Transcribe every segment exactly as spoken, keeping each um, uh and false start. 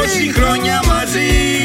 τόση χρόνια μαζί.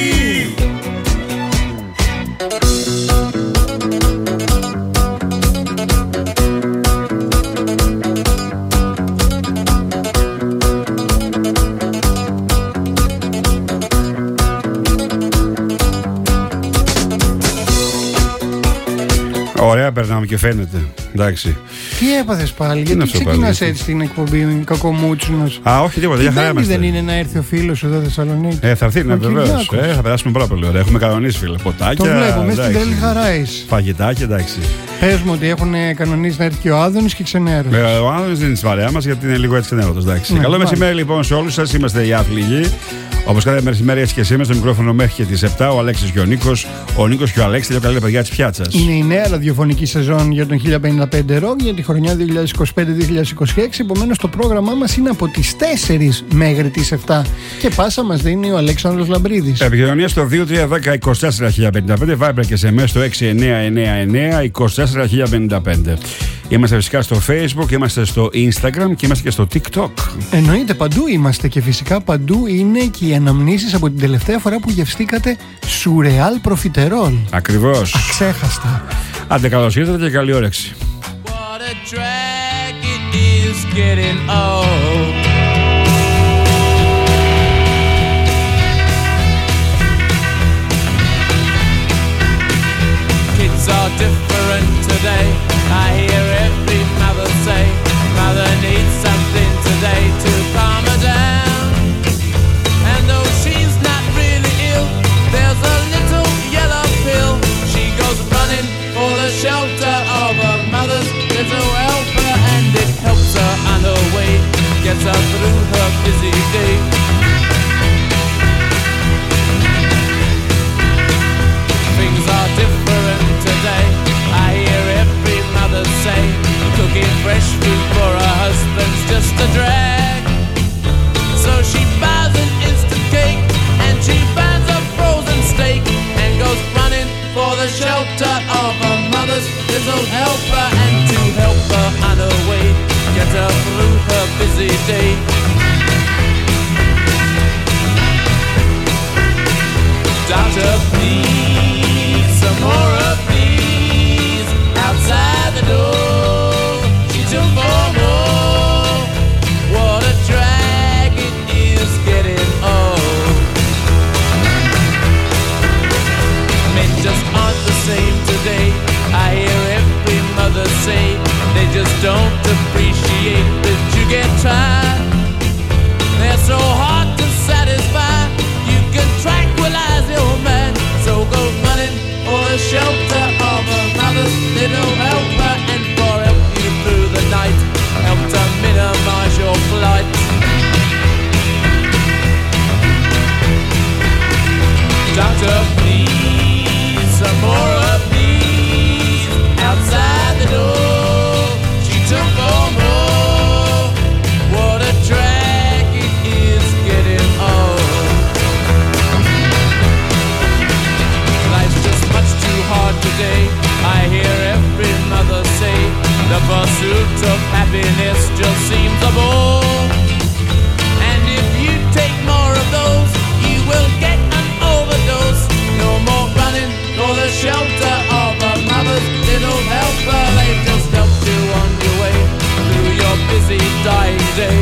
Ωραία, περνάμε και φαίνεται. Εντάξει. Τι έπαθες πάλι, γιατί ξεκινάς έτσι την εκπομπή κακομούτσουνος? Α, όχι τίποτα, για χαρά είμαστε. Δεν είναι να έρθει ο φίλος σου εδώ Θεσσαλονίκη? Ε, θα έρθει, ναι, βεβαίως. Ε, θα περάσουμε πάρα πολύ ωραία. Έχουμε κανονίσει, φίλε. Ποτάκια. Το βλέπω, μέσα στην τρέλη χαρά είσαι. Φαγητάκια, εντάξει. Πες μου ότι έχουν κανονίσει να έρθει και ο Άδωνης και ξενέρος. Ε, ο Άδωνης δεν είναι στη παρέα μας γιατί είναι λίγο έτσι ξενέρωτος. Ναι, καλό μάλιστα. μεσημέρι λοιπόν σε όλους σας. Είμαστε οι άθληγοι. Όπως κάθε μεσημέρι έτσι και σήμερα στο μικρόφωνο μέχρι και τις επτά. Ο Αλέξης και ο Νίκος. Ο Νίκος και ο Αλέξης, τα δύο καλύτερα παιδιά της πιάτσας. Είναι η νέα ραδιοφωνική σεζόν για τον χίλια πενήντα πέντε Rock για τη χρονιά δύο χιλιάδες είκοσι πέντε δύο χιλιάδες είκοσι έξι. Επομένως το πρόγραμμά μας είναι από τις τέσσερις μέχρι τις επτά. Και πάσα μας δίνει ο Αλέξανδρος Λαμπρίδης. Επικοινωνία στο δύο τρία ένα μηδέν είκοσι τέσσερα χίλια πενήντα πέντε. Viber και ες εμ ες στο έξι εννιά εννιά εννιά είκοσι τέσσερα χίλια πενήντα πέντε. Είμαστε φυσικά στο Facebook, είμαστε στο Instagram και είμαστε και στο TikTok. Εννοείται, παντού είμαστε και φυσικά παντού είναι και οι αναμνήσεις από την τελευταία φορά που γευστήκατε σουρεάλ προφιτερόλ. Ακριβώς. Αξέχαστα. Άντε καλώς ήρθατε και καλή όρεξη. I hear every mother say, mother needs something today to calm her down. And though she's not really ill, there's a little yellow pill. She goes running for the shelter of her mother's little helper, and it helps her on her way, gets her through her busy day. Things are different today. I hear every mother say, cooking fresh food for her husband's just a drag. So she buys an instant cake and she buys a frozen steak and goes running for the shelter of her mother's little helper, and to help her on her way, get her through her busy day. Doctor, please, some more of these outside the door. She took for more. What a drag it is getting old. Men just aren't the same today. I hear every mother say they just don't appreciate that you get tired. They're so hard to satisfy. You can tranquilize your mind, so go running for the shelter of a mother's little helper, and for help you through the night, help to minimize your flight. Doctor, please, some more of these outside the door. She took for more. What a drag it is getting old. Life's just much too hard today. I hear every mother say the pursuit of happiness just seems a bore. And if you take more of those, you will get an overdose. No more running for the shelter of a mother's little helper. They just helped you on your way through your busy dying day.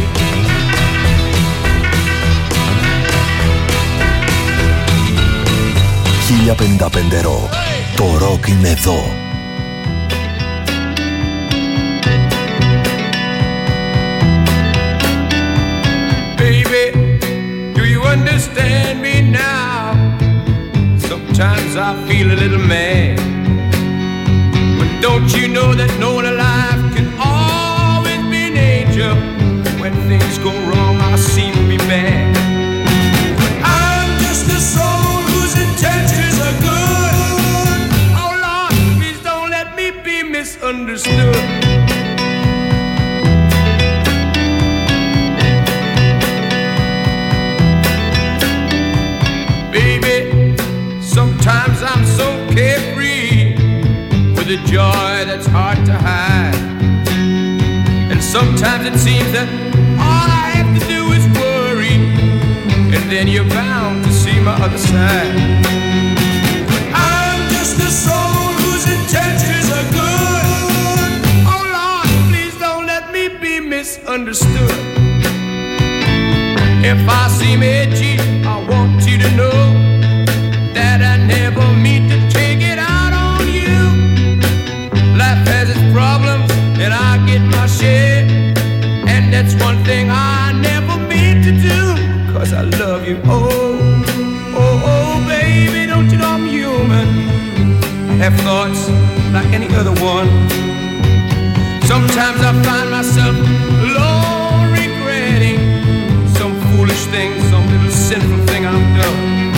χίλια πενήντα πέντε Rock. Το rock είναι εδώ. Baby, do you understand me now? Sometimes I feel a little mad, but don't you know that no one alive can always be an angel? When things go wrong, I seem to be bad. I'm just a soul whose intentions are good. Oh Lord, please don't let me be misunderstood. Baby, sometimes I'm so carefree with a joy that's hard to hide. And sometimes it seems that all I have to do is worry, and then you're bound to see my other side. I'm just a soul whose intentions are good. Oh Lord, please don't let me be misunderstood. If I seem edgy, I want you to know that I never mean to take it out on you. Life has its problems and I get my share, and that's one thing I never mean to do, 'cause I love you. Oh, oh, oh, baby, don't you know I'm human? I have thoughts like any other one. Sometimes I find myself alone regretting some foolish thing, some little sinful thing I've done.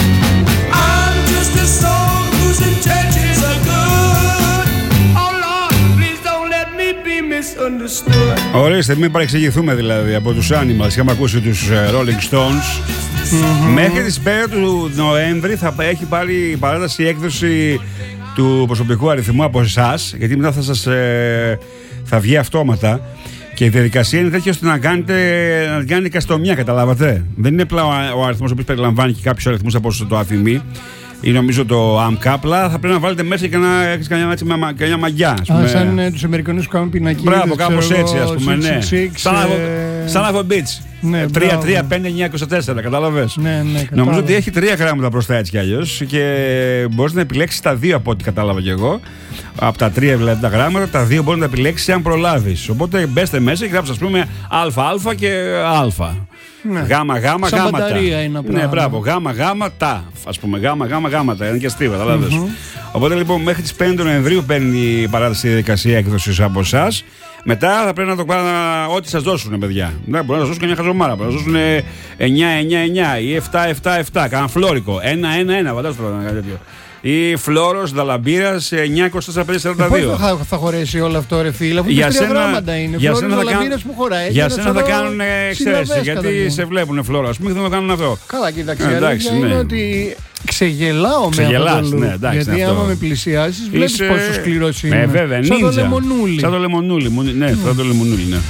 I'm just a soul whose intentions are good. Oh Lord, please don't let me be misunderstood. Ορίστε, μην παρεξηγηθούμε δηλαδή από τους Animals. Είχαμε ακούσει τους Rolling Stones. Mm-hmm. Μέχρι τις πέντε του Νοέμβρη θα έχει πάρει η παράταση η έκδοση του προσωπικού αριθμού από εσάς, γιατί μετά θα σας ε, θα βγει αυτόματα. Και η διαδικασία είναι τέτοια ώστε να κάνετε, να κάνετε καστομιά, καταλάβατε. Δεν είναι απλά ο αριθμός ο οποίος περιλαμβάνει και κάποιους αριθμούς από το αφημί ή νομίζω το άμκα, απλά θα πρέπει να βάλετε μέσα και να έχεις κανένα, έτσι, κανένα μαγιά. Α, σαν ε, τους Αμερικανούς που κάνουν πινακίδες. Μπράβο, κάπως έτσι, ας πούμε, ναι. Σαν Alpha Beats. Ναι, τρία τρία πέντε εννιά είκοσι τέσσερα, κατάλαβες. Ναι, ναι, νομίζω ότι έχει τρία γράμματα μπροστά έτσι κι αλλιώς και μπορείς να επιλέξεις τα δύο από ό,τι κατάλαβα κι εγώ. Από τα τρία δηλαδή τα γράμματα, τα δύο μπορείς να τα επιλέξεις αν προλάβεις. Οπότε μπέστε μέσα και γράψτε, ας πούμε, ΑΑ και Α. Ναι. Γάμα, γάμα, σαν γάματα. μπαταρία είναι απλά. Ναι, μπράβο. Γάμα, γάμα, τα. Ας πούμε, γάμα, γάμα, γάματα. Είναι και αστείο, κατάλαβες. Mm-hmm. Οπότε λοιπόν μέχρι τις πέντε Νοεμβρίου παίρνει η παράταση διαδικασία έκδοσης από εσάς. Μετά θα πρέπει να το κάνουν ό,τι σας δώσουν, παιδιά. Ναι, μπορεί να σας δώσουν και μια χαζομάρα. Μπορεί να σας δώσουν εννιά εννιά εννιά ή επτά επτά επτά. Κάναν φλόρικο. ένα ένα ένα, φαντάζομαι τώρα κάτι τέτοιο. Ή Φλόρος Δαλαμπύρας εννιά είκοσι τέσσερα πέντε σαράντα δύο. Πώς θα, θα χωρέσει όλο αυτό, ρε φίλε, αφού για τρία γράμματα είναι. Για Φλόρος Δαλαμπύρας που χωράει. Για σένα θα κάνουν εξαίρεση, γιατί σε βλέπουν Φλόρο. Ας πούμε και δεν το κάνουν αυτό. Καλά, κοίταξε. Η αλήθεια είναι ότι ξεγελάω με αυτό το look. Γιατί άμα με πλησιάσεις βλέπεις πόσο σκληρός είναι. Ναι, βέβαια, σαν το λεμονούλι. Σαν το λεμονούλι, ναι, σαν το λεμονούλι, ναι.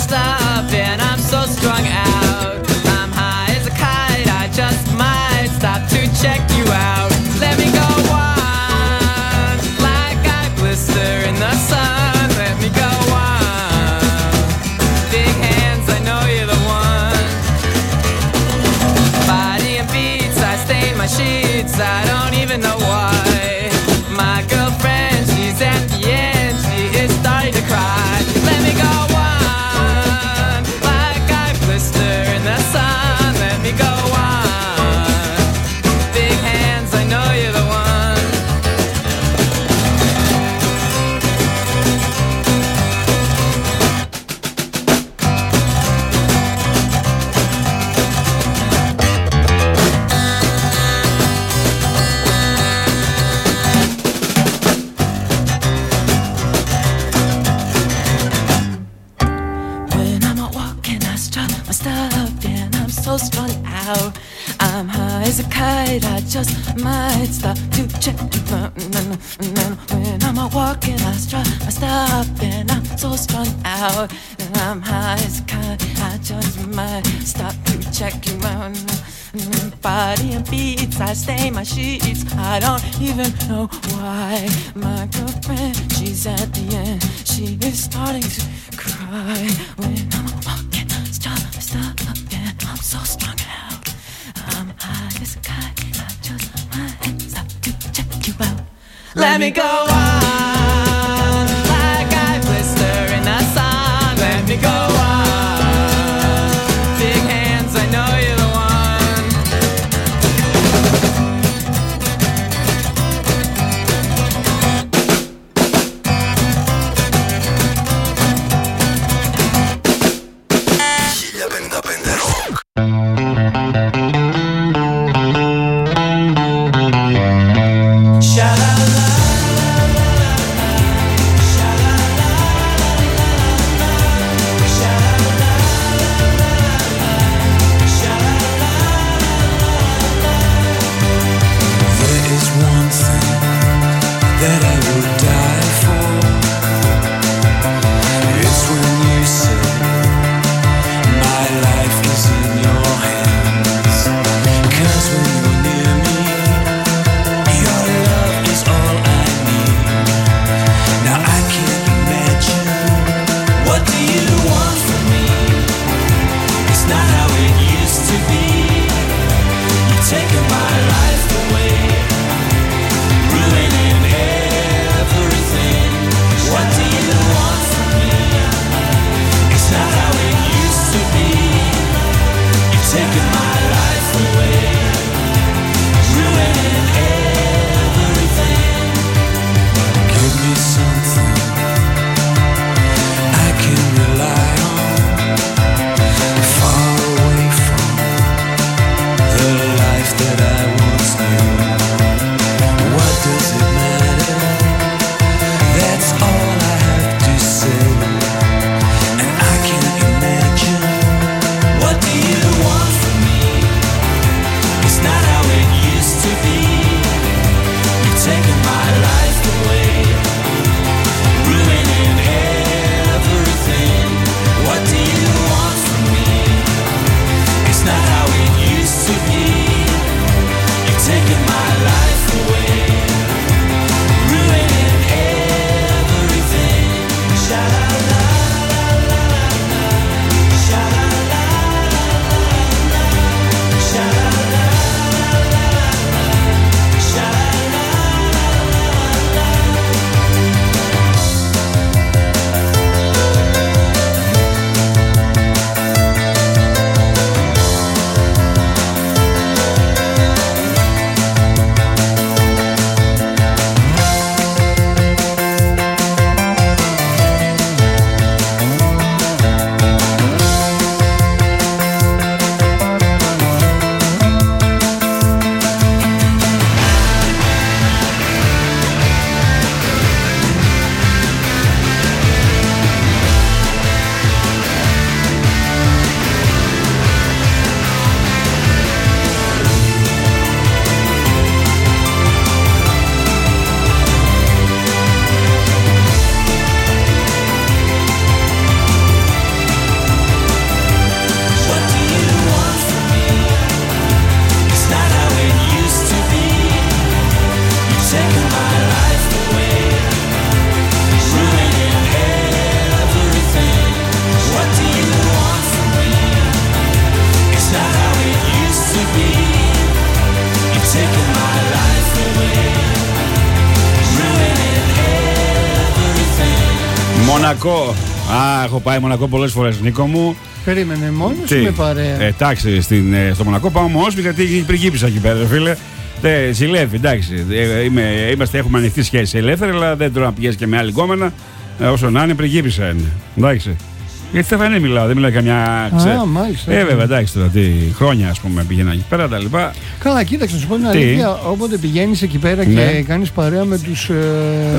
stop and I'm so strung out. I'm high as a kite, I just might stop to check you out. Let me go on, like I blister in the sun. Let me go on, big hands, I know you're the one. Body and beats, I stain my sheets, I don't even know why. My girlfriend, she's at the end, she is starting to cry. Let me go on, like I blister in the sun. Let me go on, big hands, I know you're the one. When I'm out walking, I strut my stuff and I'm so strung out. I'm high as a kite, I just might stop to check you out. When I'm out walking, I strut my stuff and I'm so strung out. I'm high as a kite, I just might stop to check you out. Body and beats, I stain my sheets, I don't even know why. My girlfriend, she's at the end, she is starting to cry. When I'm walking, stop, stop, and I'm so strung out. I'm high as a kite, I just might stop to check you out. Let me go on, like I blister in the sun. Let me go on, big hands, I know you're the one. χίλια πενήντα πέντε Rock. Sha-la-la-la-la. Μονακό. Α, έχω πάει Μονακό πολλές φορές, Νίκο μου. Περίμενε, μόνος ή με παρέα? Ε, εντάξει, στην, ε, στο Μονακό πάω μόνος μου γιατί πριγκίπισσα εκεί πέρα, φίλε. Ε, ζηλεύει, εντάξει. Ε, είμαι, είμαστε, έχουμε ανοιχτή σχέση ελεύθερη, αλλά δεν τώρα να πηγαίνει και με άλλη γκόμενα. Ε, όσο να είναι, πριγκίπισσα είναι. Εντάξει. Γιατί Στεφανή μιλάω, δεν μιλάω καμιά. Α, μάλιστα. Ε, βέβαια, εντάξει τώρα, τι χρόνια ας πούμε πήγαινα εκεί πέρα τα λοιπά. Καλά, κοίταξε, να σου πω την αλήθεια. Όποτε πηγαίνεις εκεί πέρα Ναι. και κάνεις παρέα με τους ε,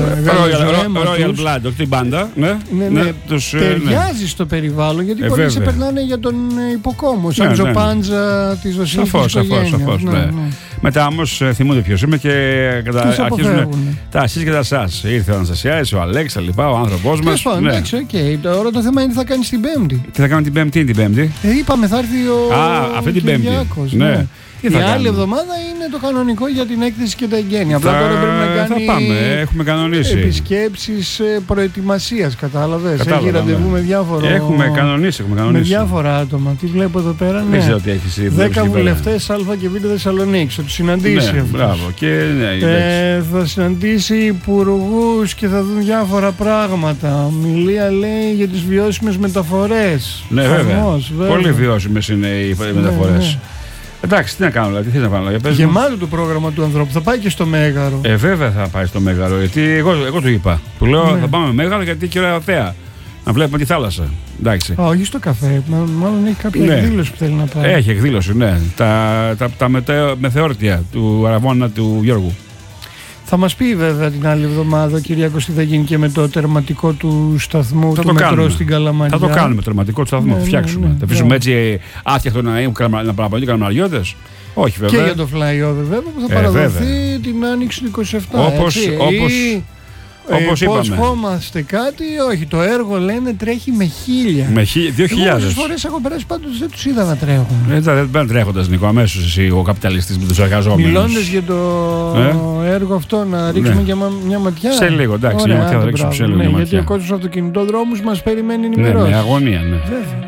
Royal Blood, όχι την μπάντα. Ναι, ναι, ναι, ναι, τους, ε, ταιριάζει ναι. στο περιβάλλον γιατί Ε, πολλοί σε βέβαια. περνάνε για τον ε, υποκόμο, σαν Ναι, ναι, ναι. ζωπάντζα της βασιλικής Σαφώς, σαφώς, οικογένειας. σαφώς, Ναι, ναι. ναι. Μετά όμως ε, θυμούνται ποιος είμαι και κατα... Τους αρχίζουν αποφεύγουν. τα εσείς και τα σας. Ήρθε ο Αναστασιάδης, ο Αλέξ, τα λοιπά, ο άνθρωπός Τέλος μας. πάντων, Ναι. εντάξει, οκ. Τώρα το θέμα είναι τι θα κάνεις την Πέμπτη. Τι θα κάνουμε την Πέμπτη, την Πέμπτη. Ε, είπαμε θα έρθει ο Α, αυτή την Πέμπτη. Κυριάκος, Ναι. ναι. Τι Η θα άλλη κάνουμε? εβδομάδα είναι το κανονικό για την έκθεση και τα εγγένεια. Απλά Θα- τώρα πρέπει να κάνει θα πάμε, έχουμε κανονίσει. επισκέψεις ε, προετοιμασίας, κατάλαβες. Κατάλαβα, Έχει ραντεβού ναι. με διάφορο... Έχουμε κανονίσει, έχουμε με κανονίσει. διάφορα άτομα. Τι βλέπω εδώ πέρα, ναι. Δεν ξέρω τι έχεις δουλέψει Δέκα εκεί πέρα. βουλευτές Α και Β Θεσσαλονίκη. Θα τους συναντήσει Ναι, αυτούς. μπράβο. Και, ναι, Ε, θα συναντήσει υπουργούς και θα δουν διάφορα πράγματα. Μιλία λέει για τις βιώσιμες μεταφορές. ναι, βέβαια. Χαμός, βέβαια. Πολύ βιώσιμες είναι οι μεταφορές. ναι. Εντάξει, τι να κάνω, δηλαδή, τι θες να κάνω, για πες μου. Γεμάτο το πρόγραμμα του ανθρώπου. Θα πάει και στο Μέγαρο. Ε, βέβαια θα πάει στο Μέγαρο, γιατί εγώ, εγώ του είπα. Του λέω Ναι. θα πάμε Μέγαρο γιατί και ωραία θέα. Να βλέπουμε τη θάλασσα. Εντάξει. Α, όχι στο καφέ. Μα- Μάλλον έχει κάποια Ναι. εκδήλωση που θέλει να πάει. Έχει εκδήλωση, ναι. Τα, τα, τα μετε, μεθεόρτια του Αραβώνα του Γιώργου. Θα μας πει βέβαια την άλλη εβδομάδα ο Κυριάκος τι θα γίνει και με το τερματικό του σταθμού Θα του το μετρό κάνουμε. στην Καλαμαριά. Θα το κάνουμε τερματικό του σταθμού, Ναι, θα το ναι, φτιάξουμε. ναι, θα αφήσουμε ναι. έτσι άθιαχτο να είναι να παραπονεί καλαμαριώτες. Όχι Και βέβαια. για το flyover βέβαια που θα Ε, παραδοθεί βέβαια. την άνοιξη του είκοσι επτά. Όπως- έτσι. όπως- Ή, όπως ε, είπαμε. υποσχόμαστε κάτι, όχι. Το έργο λένε τρέχει με χίλια. Με χι- δύο Εγώ χιλιάδες. όσες φορές έχω περάσει πάντως δεν τους είδα να τρέχουν. Ε, δεν παίρνει τρέχοντα, Νίκο, αμέσω εσύ ο καπιταλιστή με του εργαζόμενου. Μιλώντας για το Ε? έργο αυτό, να ρίξουμε Ναι. και μα- μια ματιά. Σε λίγο, εντάξει, Ωραία, μια ματιά θα άντε, ρίξουμε, σε μπράβο, λίγο ναι, μια γιατί ματιά. ο κόσμος στους αυτοκινητόδρομους μας περιμένει Ναι, ενημερώσεις. με αγωνία, ναι. Βέβαια.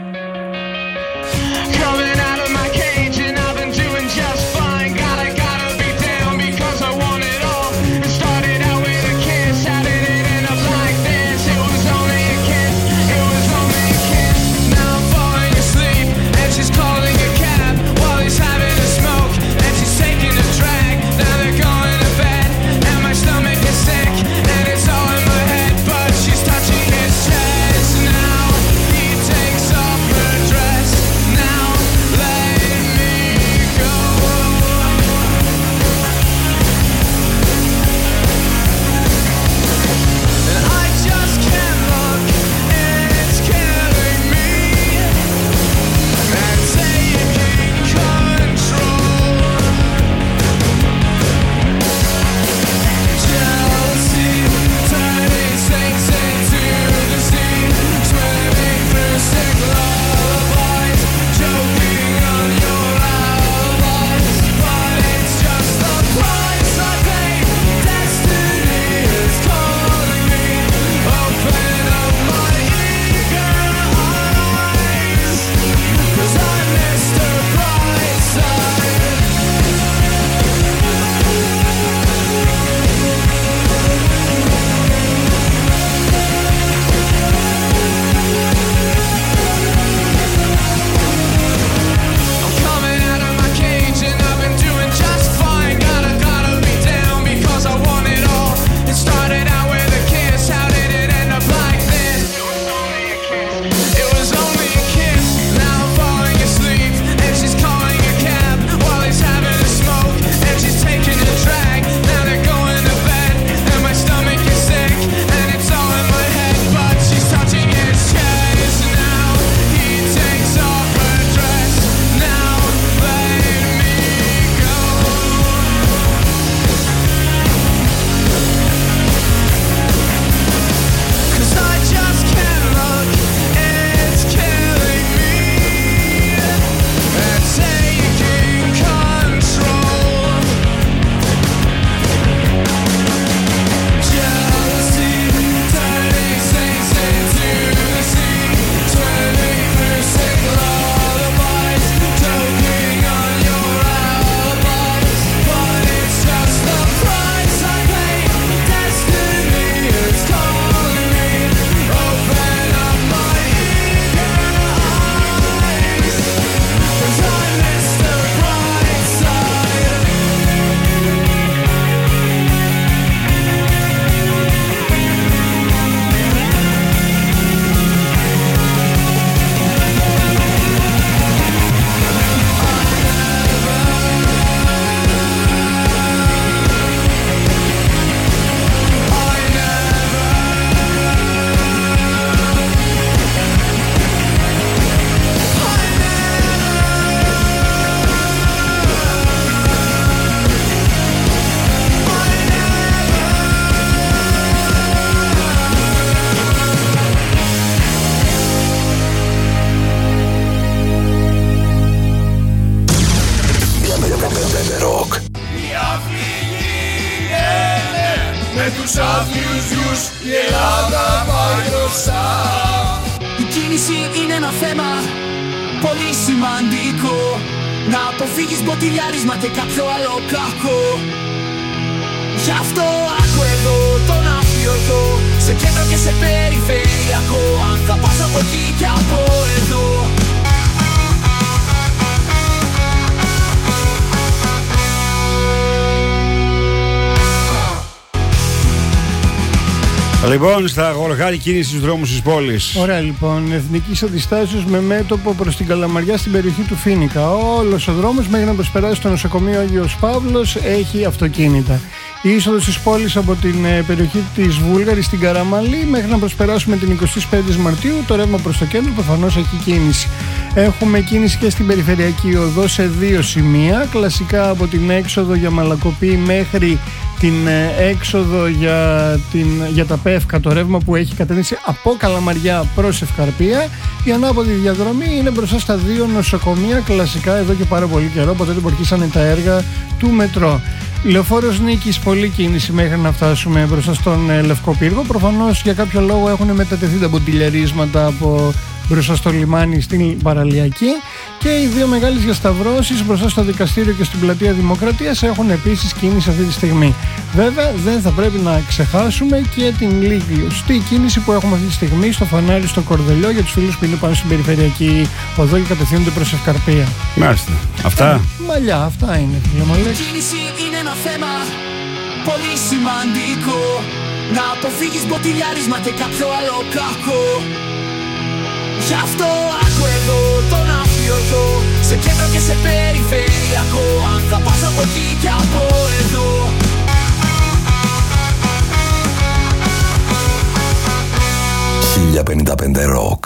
Coming out of my cage and I've been doing just fine. Gotta, gotta be down because I want it all. It started out with a kiss, how did it end up like this? It was only a kiss, it was only a kiss. Now I'm falling asleep and she's calling a cab while he's having a smoke and she's taking a drag. Now they're going to bed and my stomach is sick and it's all in my head, but she's touching his chest now. He takes off ένα θέμα πολύ σημαντικό. Να αποφύγεις μποτιλιάρισμα και κάποιο άλλο κακό. Γι' αυτό άκου εδώ τον αφιωτό, σε κέντρο και σε περιφερειακό. Αν θα πας από εκεί και από εδώ. Λοιπόν, στα γοργά κίνηση στους δρόμους της πόλης. Ωραία, λοιπόν. Εθνικής Αντιστάσεως με μέτωπο προς την Καλαμαριά στην περιοχή του Φοίνικα. Όλος ο δρόμος μέχρι να προσπεράσει στο νοσοκομείο Άγιος Παύλος έχει αυτοκίνητα. Η είσοδος της πόλης από την ε, περιοχή της Βούλγαρης στην Καραμαλή μέχρι να προσπεράσουμε την εικοστή πέμπτη Μαρτίου, το ρεύμα προς το κέντρο προφανώς έχει κίνηση. Έχουμε κίνηση και στην περιφερειακή οδό σε δύο σημεία. Κλασικά από την έξοδο για Μαλακοπή μέχρι την ε, έξοδο για, την, για τα Πεύκα, το ρεύμα που έχει κατεύθυνση από Καλαμαριά προς Ευκαρπία. Η ανάποδη διαδρομή είναι μπροστά στα δύο νοσοκομεία, κλασικά εδώ και πάρα πολύ καιρό, από τότε που αρχίσανε τα έργα του μετρό. Λεωφόρος Νίκης, πολλή κίνηση μέχρι να φτάσουμε μπροστά στον ε, Λευκό Πύργο. Προφανώς για κάποιο λόγο έχουν μετατεθεί τα μποτιλιαρίσματα από μπροστά στο λιμάνι στην Παραλιακή, και οι δύο μεγάλες διασταυρώσεις μπροστά στο Δικαστήριο και στην Πλατεία Δημοκρατίας έχουν επίσης κίνηση αυτή τη στιγμή. Βέβαια δεν θα πρέπει να ξεχάσουμε και την λίγη κίνηση που έχουμε αυτή τη στιγμή στο φανάρι στο Κορδελιό για τους φίλους που είναι πάνω στην περιφερειακή οδό και κατευθύνονται προς Ευκαρπία. Μάλιστα. Αυτά. Ε, μαλλιά, αυτά είναι. Η κίνηση είναι ένα θέμα πολύ σημαντικό. Να αποφύγεις μποτιλιάρισμα και κάποιο άλλο κακό. Γι' αυτό άκου εδώ τον αφιωτό, σε κέντρο και σε περιφερειακό. Αν θα πας από εκεί και από εδώ. χίλια πενήντα πέντε Rock.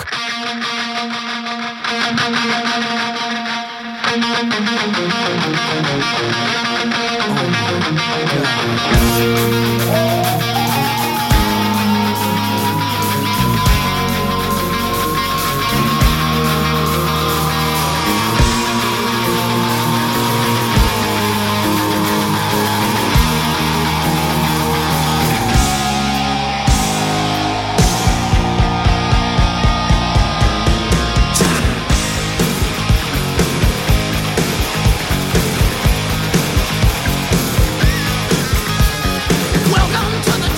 Welcome to the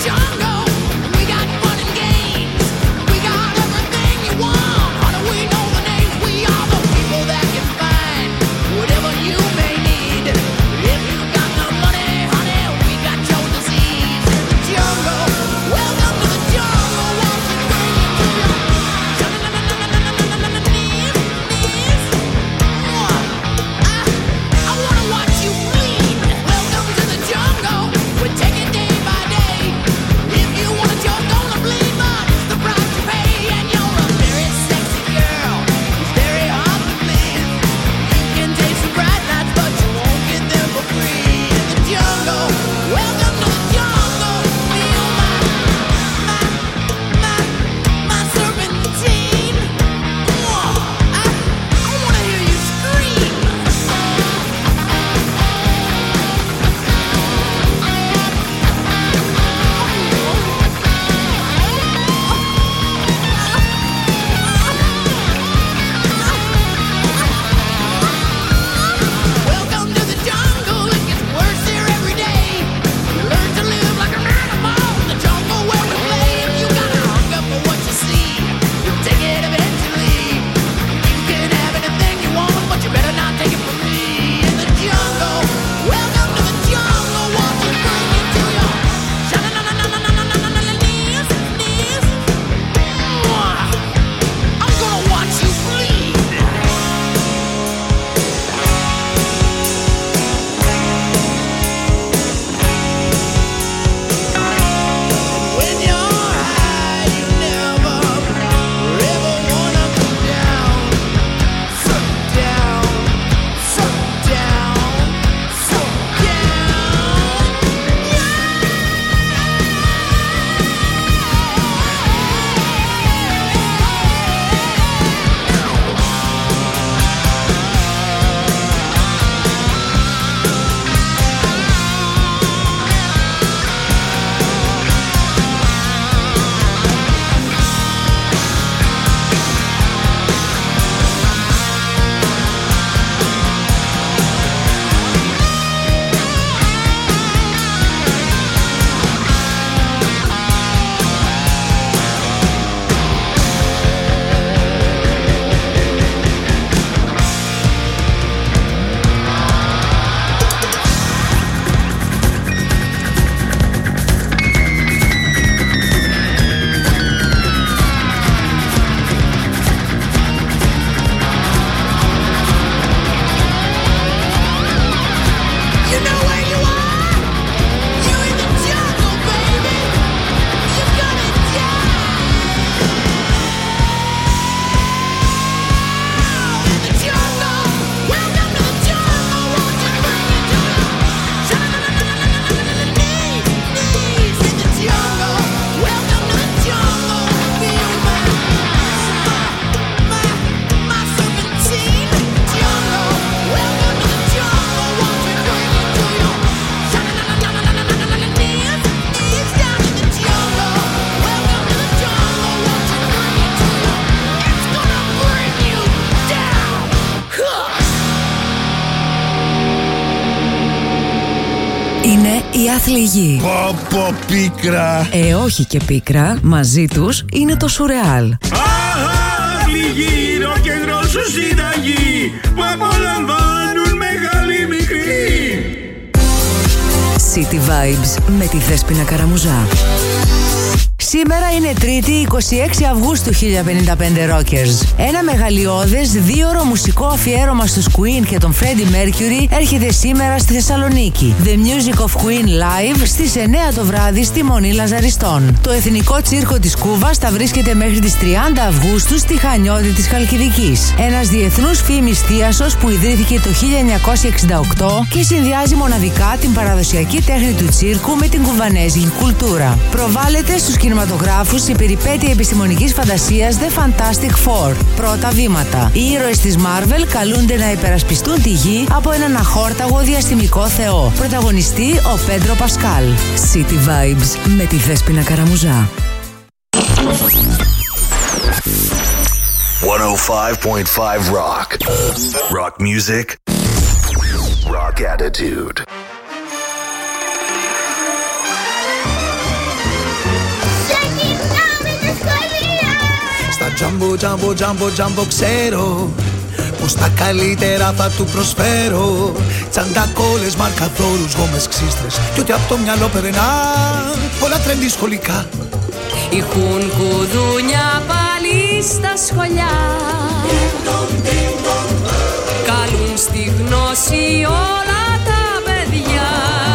οι άθλοι γη. Πω πω πίκρα. Ε, όχι και πίκρα, μαζί τους είναι το Σουρεάλ. Άθλοι γη, ροκεντρό σου συνταγή, που απολαμβάνουν μεγάλη μικρή. City Vibes με τη Δέσποινα Καραμουζά. Σήμερα είναι Τρίτη, είκοσι έξι Αυγούστου χίλια πενήντα πέντε Rockers. Ένα μεγαλειώδες δίωρο μουσικό αφιέρωμα στους Queen και τον Freddie Mercury έρχεται σήμερα στη Θεσσαλονίκη. The Music of Queen Live στις εννιά το βράδυ στη Μονή Λαζαριστών. Το Εθνικό Τσίρκο της Κούβας θα βρίσκεται μέχρι τις τριάντα Αυγούστου στη Χανιώτη της Χαλκιδικής. Ένας διεθνούς φήμης θίασος που ιδρύθηκε το χίλια εννιακόσια εξήντα οκτώ και συνδυάζει μοναδικά την παραδοσιακή τέχνη του τσίρκου με την κουβανέζικη κουλτούρα. Προβάλλεται στους κινηματογράφους η περιπέτεια επιστημονικής φαντασίας The Fantastic Four. Πρώτα βήματα. Οι ήρωες της Marvel καλούνται να υπερασπιστούν τη γη από έναν αχόρταγο διαστημικό θεό. Πρωταγωνιστή ο Πέντρο Πασκάλ. City Vibes με τη Δέσποινα Καραμουζά. εκατόν πέντε κόμμα πέντε Rock. Rock music. Rock attitude. Στα τζάμπο, τζάμπο, τζάμπο, τζάμπο ξέρω πως τα καλύτερα θα του προσφέρω. Τσαντακόλες, μαρκαδόρους, γόμες, ξύστρες κι ό,τι απ' το μυαλό περνά, όλα τρέντι σχολικά. Έχουν κουδούνια πάλι στα σχολιά, καλούν στη γνώση όλα τα παιδιά.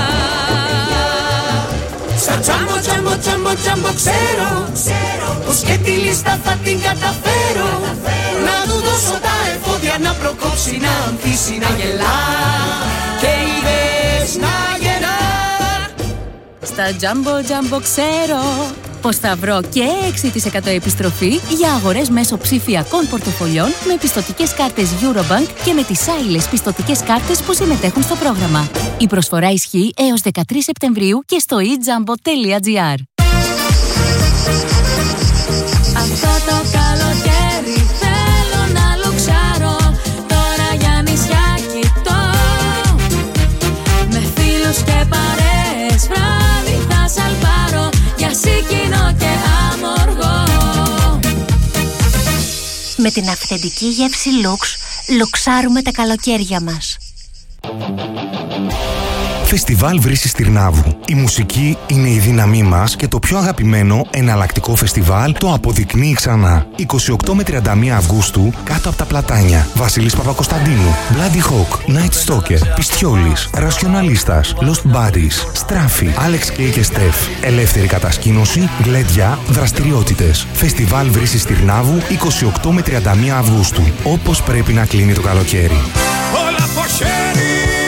Στα τζάμπο, τζάμπο, τζάμπο, τζάμπο ξέρω πως και τη λίστα θα την καταφέρω. Να του δώσω τα εφόδια να προκόψει, να ανθίσει, να γελά και ιδέες να γεννά. Στα τζάμπο τζάμπο ξέρω πως θα βρω και έξι τοις εκατό επιστροφή για αγορές μέσω ψηφιακών πορτοφολιών με πιστωτικές κάρτες Eurobank και με τις άειλες πιστωτικές κάρτες που συμμετέχουν στο πρόγραμμα. Η προσφορά ισχύει έως δεκατρείς Σεπτεμβρίου και στο e jambo τελεία gr. Αυτό το καλοκαίρι θέλω να λουξάρω, τώρα για νησιά κοιτώ, με φίλους και παρέες βράδυ θα σαλπάρω, για Σίκινο και Αμοργό. Με την αυθεντική γεύση Lux, λουξάρουμε τα καλοκαίρια μας. Φεστιβάλ Βρύσης Τυρνάβου. Η μουσική είναι η δύναμή μας και το πιο αγαπημένο εναλλακτικό φεστιβάλ το αποδεικνύει ξανά. είκοσι οκτώ με τριάντα μία Αυγούστου κάτω από τα Πλατάνια. Βασίλης Παπακοσταντίνου, Bloody Hawk, Night Stalker, Πιστιόλης, Ρασιοναλίστας, Lost Bodies, Στράφη, Alex K και Steph. Ελεύθερη κατασκήνωση, γλέντια, δραστηριότητες. Φεστιβάλ Βρύσης Τυρνάβου είκοσι οκτώ με τριάντα μία Αυγούστου. Όπως πρέπει να κλείνει το καλοκαίρι. Όλα από χέρι.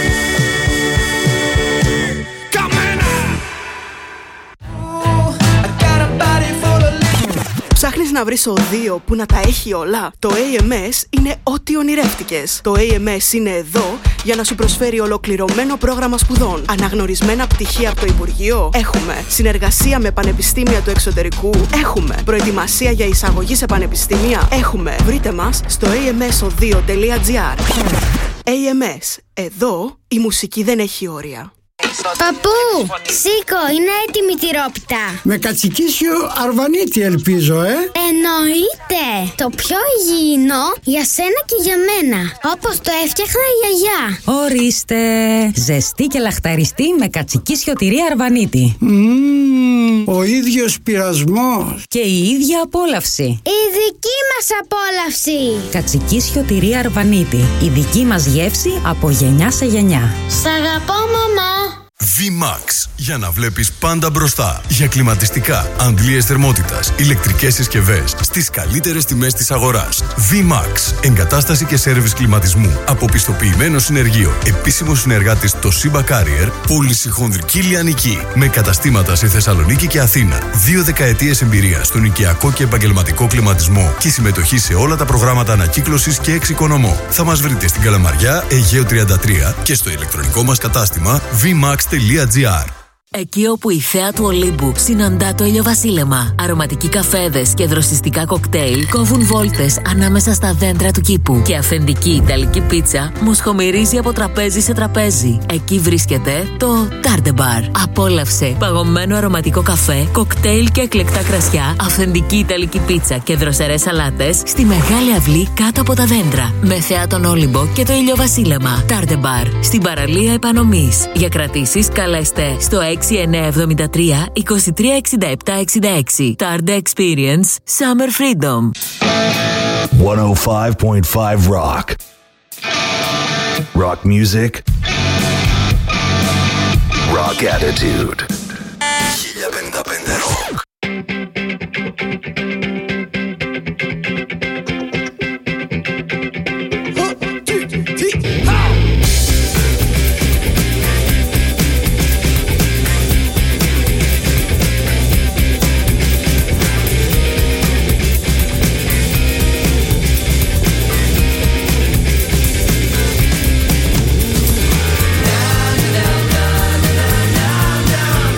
Ψάχνεις να βρεις οδείο που να τα έχει όλα? Το έι εμ ες είναι ό,τι ονειρεύτηκες. Το έι εμ ες είναι εδώ για να σου προσφέρει ολοκληρωμένο πρόγραμμα σπουδών. Αναγνωρισμένα πτυχία από το Υπουργείο? Έχουμε. Συνεργασία με πανεπιστήμια του εξωτερικού? Έχουμε. Προετοιμασία για εισαγωγή σε πανεπιστήμια? Έχουμε. Βρείτε μας στο έι εμ ες οδείο τελεία gr. έι εμ ες. Εδώ η μουσική δεν έχει όρια. Παππού, σήκω, είναι έτοιμη τη τυρόπιτα. Με κατσικίσιο αρβανίτη ελπίζω, ε. Εννοείται. Το πιο υγιεινό για σένα και για μένα, όπως το έφτιαχνα η γιαγιά. Ορίστε. Ζεστή και λαχταριστή με κατσικίσιο τυρί αρβανίτη. Mm, ο ίδιος πειρασμός. Και η ίδια απόλαυση. Η δική μας απόλαυση. Κατσικίσιο τυρί αρβανίτη. Η δική μας γεύση από γενιά σε γενιά. Σ' αγαπώ, μαμά. V-Max. Για να βλέπεις πάντα μπροστά. Για κλιματιστικά, αντλίες θερμότητας, ηλεκτρικές συσκευές στις καλύτερες τιμές της αγοράς. V-Max. Εγκατάσταση και σέρβις κλιματισμού από πιστοποιημένο συνεργείο. Επίσημο συνεργάτης το Simba Carrier. Πώληση χονδρική λιανική. Με καταστήματα σε Θεσσαλονίκη και Αθήνα. Δύο δεκαετίες εμπειρία στον οικιακό και επαγγελματικό κλιματισμό. Και συμμετοχή σε όλα τα προγράμματα ανακύκλωσης και εξοικονομώ. Θα μας βρείτε στην Καλαμαριά, Αιγαίου τριάντα τρία και στο ηλεκτρονικό μας κατάστημα v max τελεία gr. Εκεί όπου η θέα του Ολύμπου συναντά το ηλιοβασίλεμα. Αρωματικοί καφέδες και δροσιστικά κοκτέιλ κόβουν βόλτες ανάμεσα στα δέντρα του κήπου. Και αυθεντική ιταλική πίτσα μοσχομυρίζει από τραπέζι σε τραπέζι. Εκεί βρίσκεται το Tarde Bar. Απόλαυσε παγωμένο αρωματικό καφέ, κοκτέιλ και εκλεκτά κρασιά, αυθεντική ιταλική πίτσα και δροσερές σαλάτες στη μεγάλη αυλή κάτω από τα δέντρα. Με θέα τον Όλυμπο και το ηλιοβασίλεμα. Tarde Bar. Στην παραλία Επανομής. Για κρατήσεις καλέστε στο έξι εννιά εβδομήντα τρία είκοσι τρία εξήντα επτά εξήντα έξι. Tarde Experience Summer Freedom. εκατόν πέντε κόμμα πέντε Rock. Rock music. Rock attitude. χίλια πενήντα πέντε Rock. Down,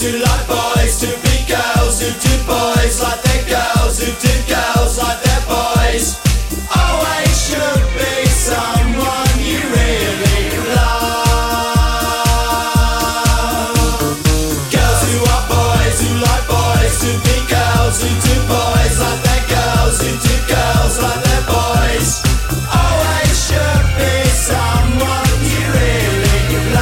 who like boys to be girls who do boys like their girls who do girls like their boys. Always should be someone you really love. Girls who are boys who like boys to be girls who do boys like their girls who do girls like their boys. Always should be someone you really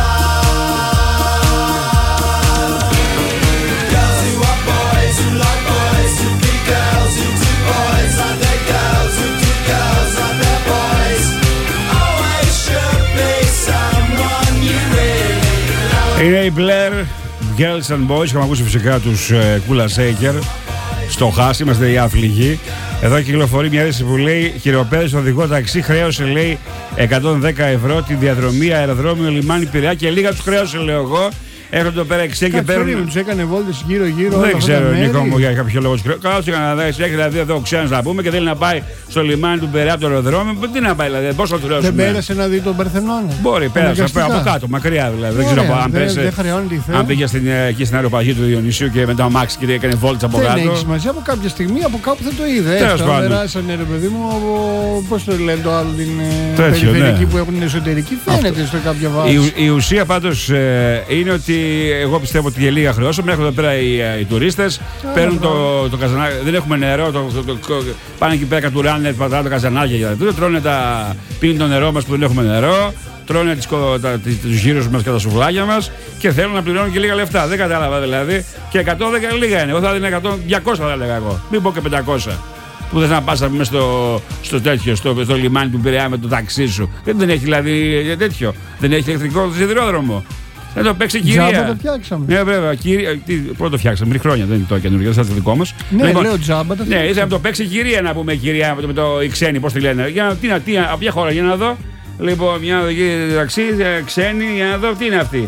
love. Girls who are boys who like boys to be girls who do boys like their girls who do girls like their boys. Always should be someone you really love. Είναι η Blair, Girls and Boys. Είχαμε ακούσει φυσικά τους ε, Kula Shaker. Στο Χάς, είμαστε οι άφληγοι. Εδώ κυκλοφορεί μια είδηση που λέει: χειροπέδησε οδηγό ταξί, χρέωσε λέει εκατόν δέκα ευρώ τη διαδρομή αεροδρόμιο λιμάνι Πειραιά και λίγα του χρέωσε, λέω εγώ. Έρχονται εδώ πέρα εξέ και παίρνουν. Του έκανε βόλτες γύρω-γύρω. Δεν ξέρω, Νίκο μου, για κάποιο λόγο. Κάτσε έκανα δέκα, έχει δηλαδή εδώ ξένο να πούμε και θέλει να πάει στο λιμάνι του Πειραιά από το αεροδρόμιο. Τι να πάει, δηλαδή, πώ θα του χρεώσουμε. Δεν πέρασε να δει τον Παρθενώνα. Μπορεί, πέρασε από κάτω, μακριά δηλαδή. Δεν ξέρω αν πέρασε. Αν πήγε εκεί στην αεροπαγή του Διονυσίου και με το αμάξι και έκανε βόλτες από κάτω. Δεν έχει σημασία, από κάποια στιγμή από κάπου δεν το είδε. Τέλο πάντων. Περάσανε, ρε παιδί μου, πώ το λένε το άλλο, την περιφερειακή που έχουν εσωτερική. Φαίνεται στο κάποιο βάθος. Η ουσία πάντω είναι ότι εγώ πιστεύω ότι για λίγα χρεώσαμε. Έχουν εδώ πέρα οι, οι τουρίστες, παίρνουν το, το καζανάκι. Δεν έχουμε νερό. Το, το, το, πάνε εκεί πέρα, κατουράνε, πατάνε το καζανάκι για το. Τρώνε τα. Πίνουν το νερό μας που δεν έχουμε νερό. Τρώνε τους γύρους μας και τα σουβλάκια μας και θέλουν να πληρώνουν και λίγα λεφτά. Δεν κατάλαβα δηλαδή. Και εκατόν δέκα λίγα είναι. Εγώ θα δίνω εκατό, διακόσια θα έλεγα εγώ. Μην πω και πεντακόσια. Που θες να πας μέσα στο, στο τέτοιο, στο, στο λιμάνι του Πειραιά με το ταξί σου. Δεν, δεν έχει δηλαδή τέτοιο. Δεν έχει ηλεκτρικό σιδηρόδρομο. Δεν το παίξει η κυρία. Τζάμπα το φτιάξαμε. Ναι, βέβαια. Κυρία, τι, πρώτο φτιάξαμε. Πριν χρόνια δεν είναι το καινούργιο, δεν είναι το δικό μας. Ναι, λοιπόν, λέω τζάμπα το ναι, ήθελα να το παίξει η κυρία να πούμε. Κυρία με το, με το η ξένη, πώς τη λένε. Για να, τι, τι, από ποια χώρα, για να δω. Λοιπόν, μια ταξί, ξένη, για να δω τι είναι αυτή.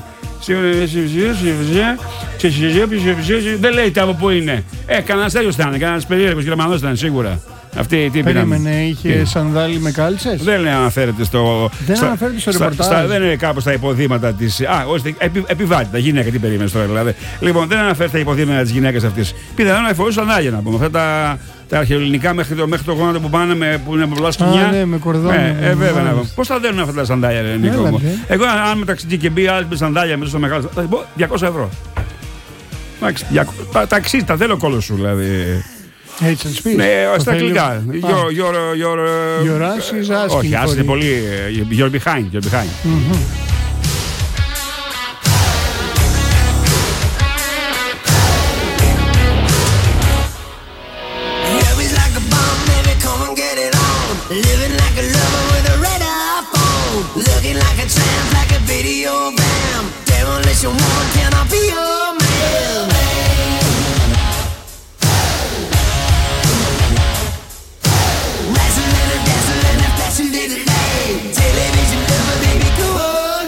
Δεν λέει από πού είναι. Ε, κανένα τέτοιο ήταν. Κανένα περίεργο Γερμανό ήταν σίγουρα. Αυτή τι περίμενε, είχε τι? Σανδάλι με κάλτσες. Δεν αναφέρεται στο. Δεν στα, αναφέρεται στο ρεπορτάζ. Δεν είναι κάπου στα υποδήματα τη. Α, όχι, επι, επιβάτητα γυναίκα, τι περίμενε τώρα δηλαδή. Λοιπόν, δεν αναφέρεται στα υποδήματα τη γυναίκα αυτή. Πιθανόν να φορούσε σανδάλια να πούμε. Αυτά τα, τα αρχαιοελληνικά μέχρι το, μέχρι το γόνατο που πάνε με, που είναι με πολλά σκοινιά. Α, ναι, με κορδόνι. Ε, ε, βέβαια. Πώ θα δένουν αυτά τα σανδάλια, Νίκο μου. Εγώ, αν μεταξύ και μπει άλλη με σανδάλια μέσα στο μεγάλο. Θα πω διακόσια ευρώ. Ταξί, τα θέλω κόλλο σου δηλαδή. Έτσι θα πεις. Ναι, στα αγγλικά. Your ass is asking. Όχι, ass είναι πολύ. You're behind. You're behind. Living like a lover with a red iPhone. Looking like a tramp, like a video bam. Demolition one, can I be your man? Wrestling and dancing and flashing little light. Television lover, baby, go on.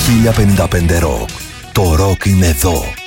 χίλια πενήντα πέντε Rock. Το rock είναι εδώ.